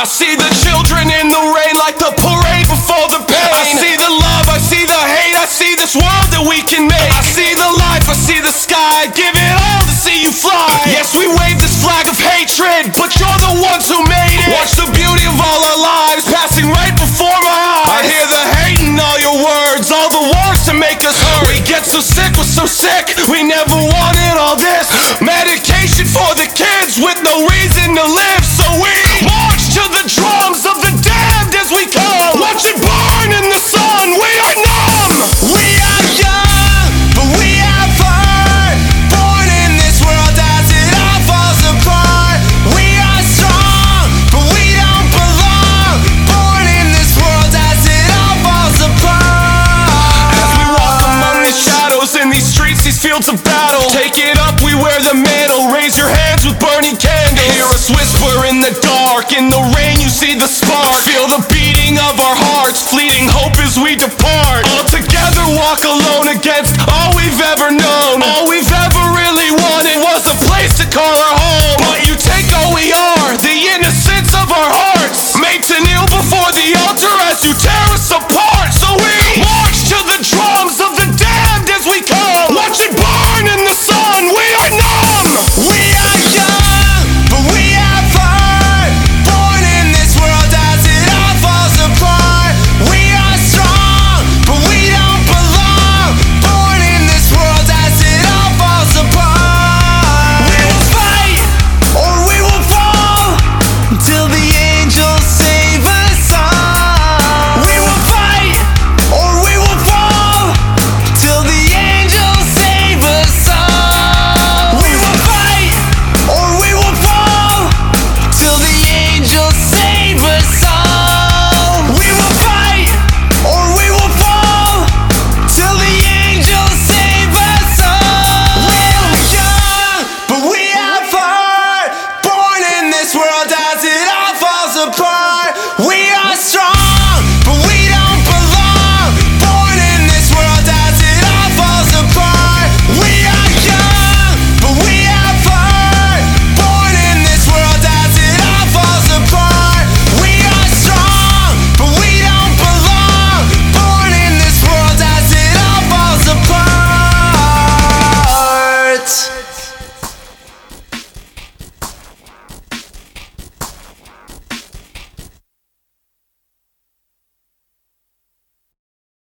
see the children in the rain like the parade before the pain. I see the love, I see the hate, I see this world that we can make. I see the life, I see the sky, give it all to see you fly. Yes, we wave this flag of hatred, but you're the ones who made it. Watch the beauty of all our lives passing right before my eyes. I hear the hate in all your words, all the wars to make us hurt. We get so sick, we're so sick, we never wanted all this. Medication for the kids with no reason to live, so we march to the drums of the damned as we come. Watch it burn in the sun, we are numb. We are young, but we have heart. Born in this world as it all falls apart. We are strong, but we don't belong. Born in this world as it all falls apart. As we walk among the shadows in these streets, these fields of battle, take it up, we wear the mantle. Raise your hands with burning candles. Hear us whisper in the dark, in the rain you see the spark. Feel the beating of our hearts, fleeting hope as we depart. All together walk alone against all we've ever known. All we've